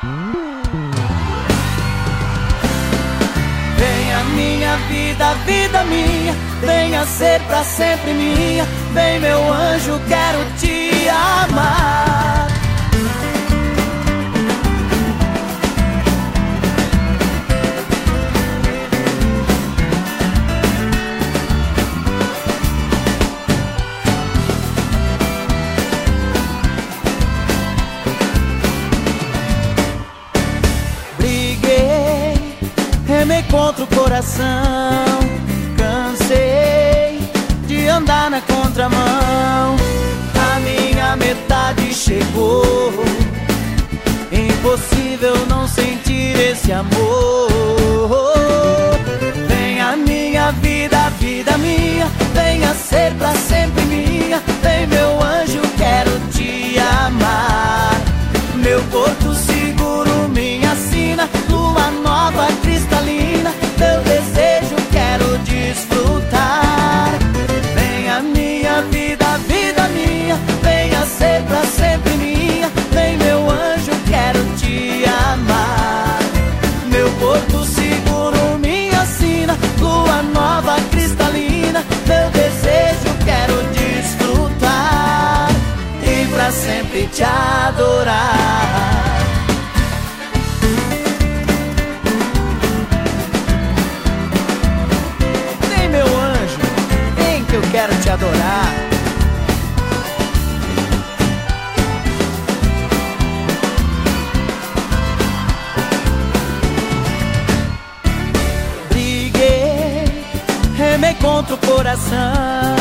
Venha minha vida, vida minha, venha ser pra sempre minha. Vem meu anjo, quero te amar. Remei contra o coração, cansei de andar na contramão. A minha metade chegou, impossível não sentir esse amor. Venha minha vida, vida minha, venha ser pra sempre minha. Vem meu anjo, quero te amar. Meu porto seguro, minha sina, lua nova cristalina, meu desejo quero desfrutar. Venha minha vida, vida minha, venha ser pra sempre minha. Vem meu anjo, quero te amar. Meu porto seguro, minha sina, lua nova cristalina, meu desejo quero desfrutar e pra sempre te adorar. Eu quero te adorar. Briguei, remei contra o coração,